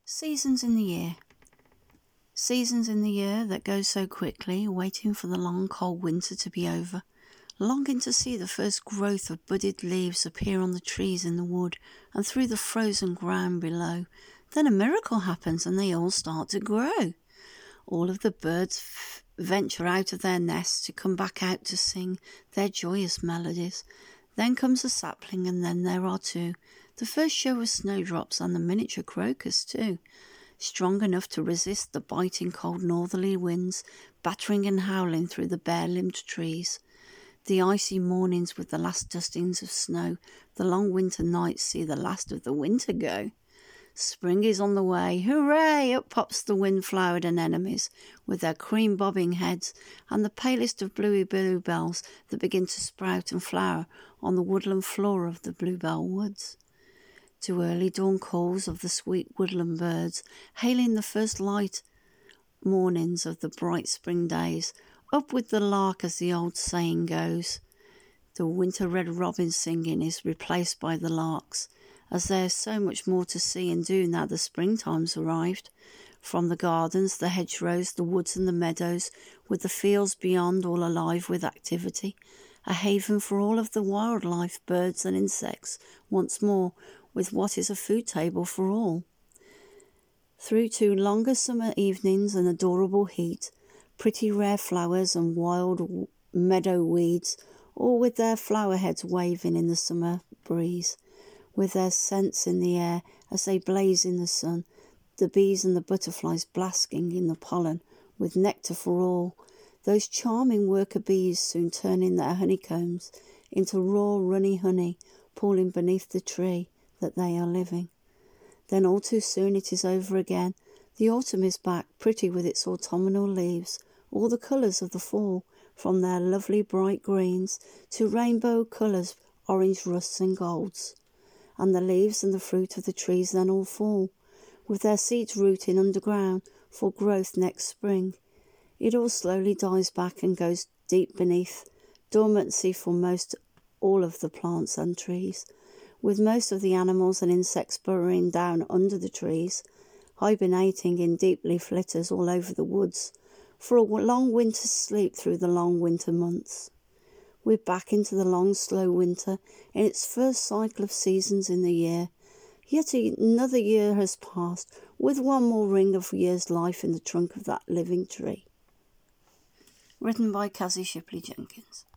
Seasons in the year. Seasons in the year that go so quickly, waiting for the long cold winter to be over, longing to see the first growth of budded leaves appear on the trees in the wood and through the frozen ground below. Then a miracle happens and they all start to grow. All of the birds venture out of their nests to come back out to sing their joyous melodies. Then comes a sapling, and then there are two. The first show of snowdrops and the miniature crocus too, strong enough to resist the biting cold northerly winds battering and howling through the bare-limbed trees. The icy mornings with the last dustings of snow, the long winter nights see the last of the winter go. Spring is on the way, hooray! Up pops the wind-flowered anemones with their cream-bobbing heads and the palest of bluey bluebells that begin to sprout and flower on the woodland floor of the bluebell woods. To early dawn calls of the sweet woodland birds, hailing the first light mornings of the bright spring days, up with the lark as the old saying goes. The winter red robin singing is replaced by the larks, as there is so much more to see and do now the springtime's arrived. From the gardens, the hedgerows, the woods and the meadows, with the fields beyond all alive with activity, a haven for all of the wildlife, birds and insects, once more, with what is a food table for all. Through to longer summer evenings and adorable heat, pretty rare flowers and wild meadow weeds, all with their flower heads waving in the summer breeze, with their scents in the air as they blaze in the sun, the bees and the butterflies basking in the pollen, with nectar for all, those charming worker bees soon turning their honeycombs into raw runny honey, pooling beneath the tree that they are living. Then all too soon it is over again. The autumn is back, pretty with its autumnal leaves, all the colours of the fall, from their lovely bright greens to rainbow colours, orange rusts and golds. And the leaves and the fruit of the trees then all fall, with their seeds rooting underground for growth next spring. It all slowly dies back and goes deep beneath, dormancy for most all of the plants and trees, with most of the animals and insects burrowing down under the trees, hibernating in deep leaf litters all over the woods, for a long winter's sleep through the long winter months. We're back into the long, slow winter in its first cycle of seasons in the year. Yet another year has passed, with one more ring of year's life in the trunk of that living tree. Written by Cassie Shipley Jenkins.